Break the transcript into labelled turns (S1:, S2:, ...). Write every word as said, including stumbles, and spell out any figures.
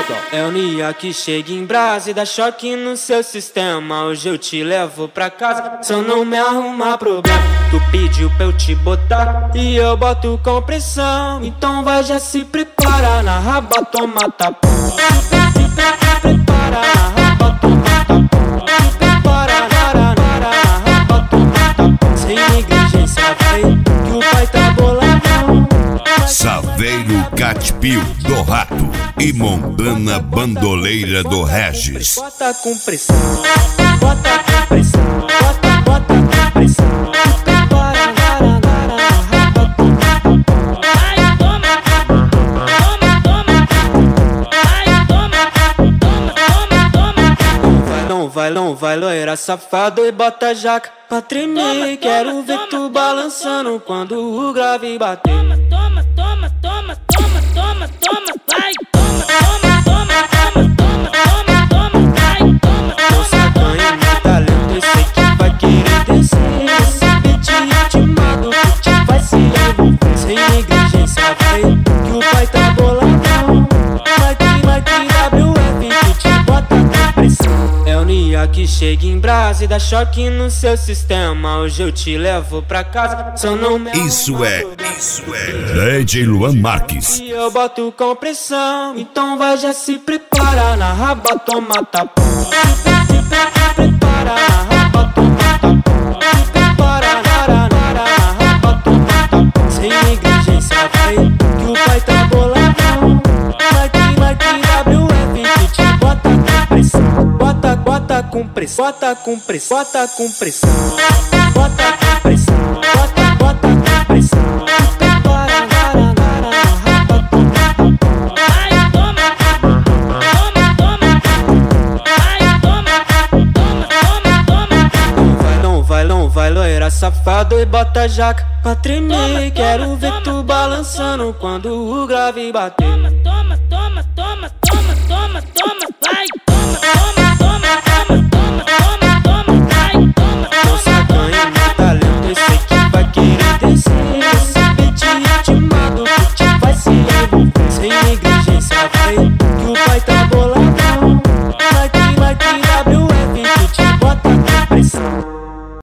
S1: É o Nia que chega em brasa e dá choque no seu sistema. Hoje eu te levo pra casa, só não me arrumar problema. Tu pediu pra eu te botar e eu boto com pressão. Então vai, já se prepara, na raba toma tapão. Prepara, na raba toma tapão. Prepara, na raba toma tapão. Sem negligência, vai, que o pai tá boladão.
S2: Saveiro Catpil do Rato e Montana Bandoleira do Regis.
S1: Bota com pressão, bota com pressão, bota, bota com pressão. Prepara, nara, nara, raba, toma, toma.
S3: Ai, toma, toma, toma. Ai, toma, toma, toma, toma.
S1: Não vai, não vai, loira safado e bota jaca pra tremer. Quero ver tu balançando quando o grave bater.
S3: Toma, toma, toma, toma, toma, toma, vai, toma, toma, toma, toma, toma, toma, toma, vai, toma,
S1: Não sacanha meu talento, eu sei que vai querer descer. Esse beat ritmado que te vai se envolver. Sem negligência, vai, que o pai tá boladão. Mike, Mike, W F que te bota com pressão. É o Nia que chega em brasa e dá choque no seu sistema. Hoje eu te levo pra casa, só não me
S2: Isso é, isso é D J Luan Marques.
S1: e eu boto com pressão. Então vai, já se prepara, na raba toma tapão. Prepara, na raba toma tapão. Prepara, nara, nara, na raba toma tapão. Sem negligência, vai, que o pai tá boladão. Mike, Mike, W F que te bota com pressão. Bota, bota com pressão, bota com pressão, bota com pressão. Bota com pressão, bota, bota com pressão. Prepara, nara, nara, na raba toma tapão.
S3: ai, toma, toma, toma. Ai, toma, toma, toma, toma.
S1: Não vai, não vai, loira safado e bota jaca pra tremer.
S3: Toma, toma,
S1: Quero ver
S3: toma,
S1: tu
S3: toma,
S1: balançando quando o grave bater.
S3: toma, toma.